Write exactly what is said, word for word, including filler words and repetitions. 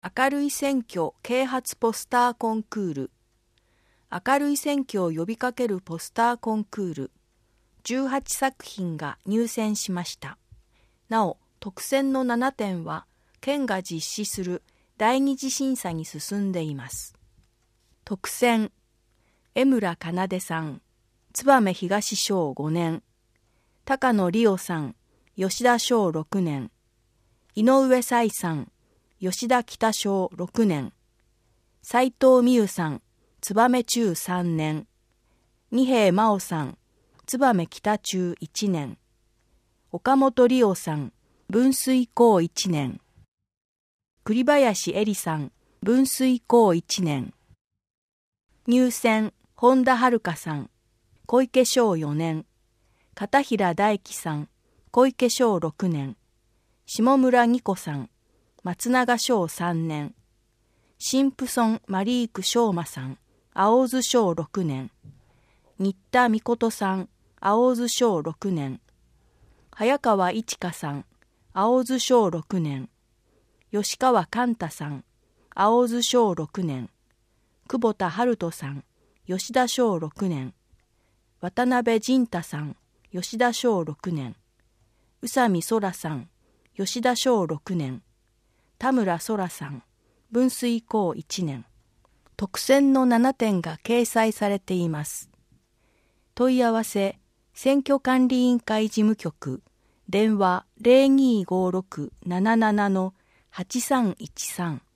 明るい選挙啓発ポスターコンクール、明るい選挙を呼びかけるポスターコンクール、じゅうはちさくひんが入選しました。なお、特選のななてんは、県が実施する第二次審査に進んでいます。特選、江村奏さん、燕東小ごねん、高野理央さん、吉田小ろくねん、井上彩さん、吉田北小ろくねん、斉藤美優さん、燕中さんねん、二瓶真央さん、燕北中いちねん、岡本理央さん、文水高いちねん、栗林恵里さん、文水高いちねん、入選、本田遥さん、小池小よねん、片平大樹さん、小池小ろくねん、下村二子さん、松永小さんねん、シンプソン・マリーク・ショーマさん、青津小ろくねん、新田美琴さん、青津小ろくねん、早川一華さん、青津小ろくねん、吉川寛太さん、青津小ろくねん、久保田春人さん、吉田小ろくねん、渡辺仁太さん、吉田小ろくねん、宇佐美空さん、吉田小ろくねん、田村空さん、文水高いちねん。特選のななてんが掲載されています。問い合わせ、選挙管理委員会事務局、電話 ゼロにーごーろく なななな はちさんいちさん。